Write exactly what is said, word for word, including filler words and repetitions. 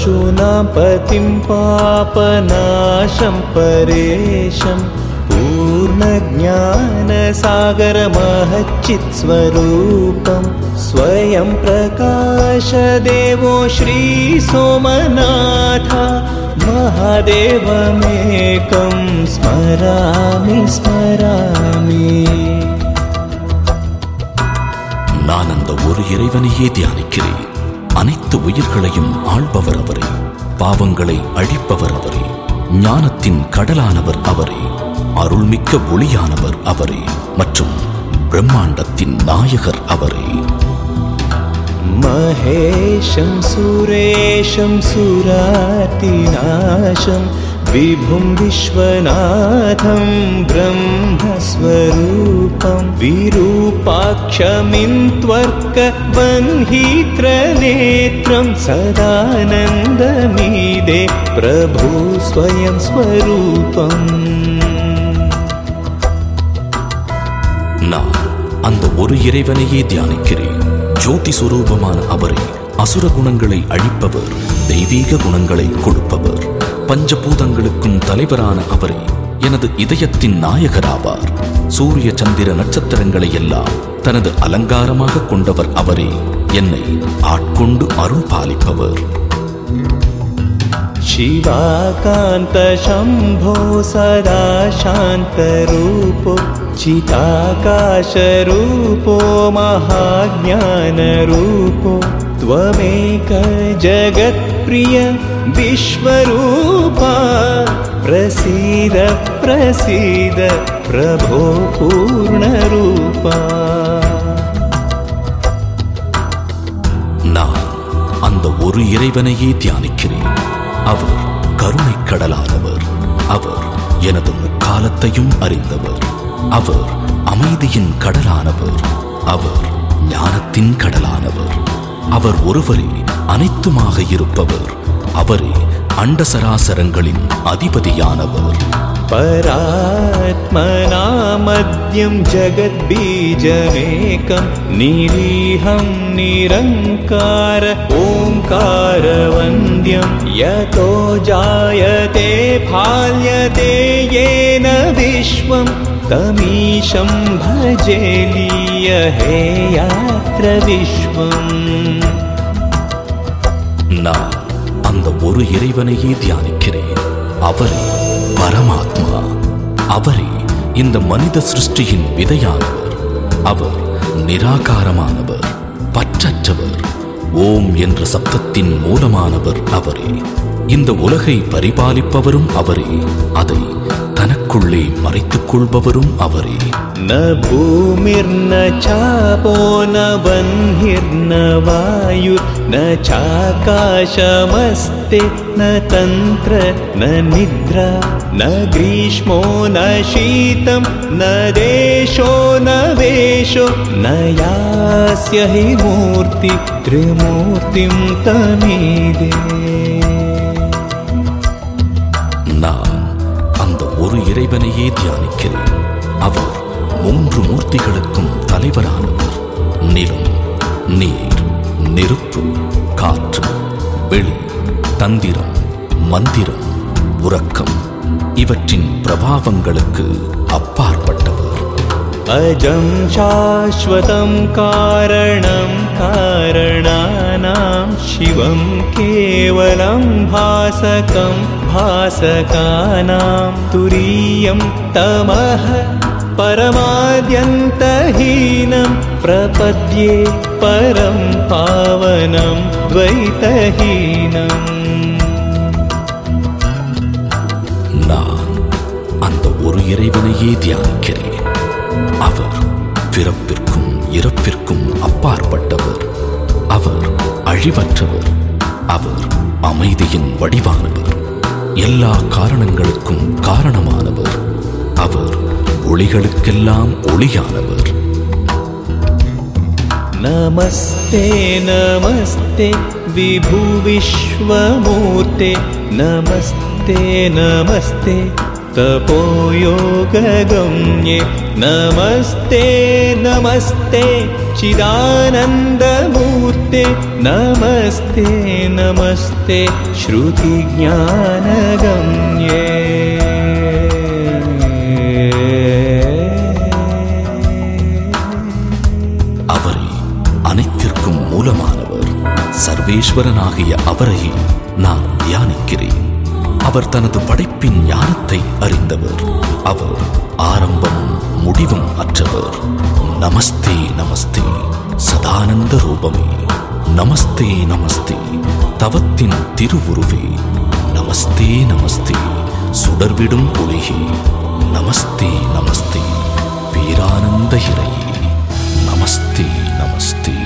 पशूनां पतिं पापनाशं परेशं पूर्णज्ञानसागरमहच्चित्स्वरूपं स्वयं प्रकाशदेवो श्रीसोमनाथ महादेवमेकं स्मरामि स्मरामि. நான் அந்த ஒரு இறைவனையே தியானிக்கிறேன். அனைத்து உயிர்களையும் ஆள்பவர் அவரே, பாவங்களை அழிப்பவர் அவரே, ஞானத்தின் கடலானவர் அவரே, அருள்மிக்க ஒளியானவர் அவரே மற்றும் பிரம்மாண்டத்தின் நாயகர் அவரே. महेशं सुरेशं सुरातिनाशं विभुं विश्वनाथं ब्रह्मस्वरूपं विरूपाक्षमिन्त्वर्कवह्नित्रनेत्रं सदानन्दमीदे प्रभु स्वयं स्वरूपम्. நான் அந்த ஒரு இறைவனையே தியானிக்கிறேன். ஜோதி சுரூபமான அவரே, அசுர குணங்களை அழிப்பவர், தெய்வீக குணங்களை கொடுப்பவர், பஞ்சபூதங்களுக்கும் தலைவரான அவரே எனது இதயத்தின் நாயகராவார். சூரிய சந்திர நட்சத்திரங்களை எல்லாம் தனது அலங்காரமாக கொண்டவர் அவரே, என்னை ஆட்கொண்டு அருள் பாலிப்பவர். शिवाकान्त शम्भो सदा शान्तरूपो चिताकाशरूपो महाज्ञानरूपो त्वमेक जगत्प्रिय विश्वरूपा प्रसीद प्रसीद प्रभो पूर्णरूपा. நான் அந்த ஒரு இறைவனையே தியானிக்கிறேன். அவர் கருணைக் கடலானவர். அவர் எனது முக்காலத்தையும் அறிந்தவர். அவர் அமைதியின் கடலானவர். அவர் ஞானத்தின் கடலானவர். அவர் ஒருவரே அனைத்துமாக இருப்பவர். அவரே அண்டசராசரங்களின் அதிபதியானவர். परात्मनामद्यं जगद्बीजमेकं निरीहं निरङ्कार ओङ्कारवन्द्यं यतो जायते फाल्यते येन विश्वं तमीशं भजे लीयहेयात्र विश्वम्. நான் அந்த ஒரு இறைவனையே தியானிக்கிறேன். அவரே பரமாத்மா. அவரே இந்த மனித சிருஷ்டியின் விதையானவர். அவர் நிராகாரமானவர், பற்றற்றவர். ஓம் என்ற சப்தத்தின் மூலமானவர் அவரே. இந்த உலகை பரிபாலிப்பவரும் அவரே. அதை தனக்குள்ளே மறைத்துக் கொள்பவரும் அவரே. न भूमिर्न चापो न वह्निर्न वायुर्न चाकाशमस्ते न तन्त्र न निद्रा न ग्रीष्मो न शीतं न देशो न वेशो न यास्य हि मूर्ति त्रिमूर्तिं तमीदे. நான் அந்த ஒரு இறைவனையே தியானிக்கிறேன். அவர் மூன்று மூர்த்திகளுக்கும் தலைவரானவர். நிலம், நீர், நெருப்பு, காற்று, வெளி, தந்திரம், மந்திரம், உறக்கம் இவற்றின் பிரபாவங்களுக்கு அப்பாற்பட்டவர். अजं शाश्वतं कारणं कारणानां शिवं केवलं भासकं भासकानां तुरीयं तमः परमाद्यन्तहीनं प्रपद्ये परं पावनं द्वैतहीनम्. நான் அந்த ஒரு இறைவனையே தியானிக்கிறேன். அவர் பிறப்பிற்கும் இறப்பிற்கும் அப்பாற்பட்டவர். அவர் அழிவற்றவர். அவர் அமைதியின் வடிவானவர். எல்லா காரணங்களுக்கும் காரணமானவர். அவர் ஒளிகளுக்கெல்லாம் ஒளியானவர். நமஸ்தே நமஸ்தே விபு விஸ்வமூர்த்தே நமஸ்தே நமஸ்தே तपोयोगगम्ये नमस्ते नमस्ते चिदानन्दमूर्ते नमस्ते नमस्ते श्रुतिज्ञानगम्ये அவரே அனைத்திற்கும் மூலமானவர். சர்வேஸ்வரனாகிய அவரையே நான் தியானிக்கிறேன். அவர் தனது படைப்பின் ஞானத்தை அறிந்தவர். அவர் ஆரம்பமும் முடிவும் அற்றவர். நமஸ்தே நமஸ்தே சதானந்த ரூபமே. நமஸ்தே நமஸ்தே தவத்தின் திருவுருவே. நமஸ்தே நமஸ்தே சுடர்விடும் ஒளியே. நமஸ்தே நமஸ்தே பேரானந்த இறையே. நமஸ்தே நமஸ்தே.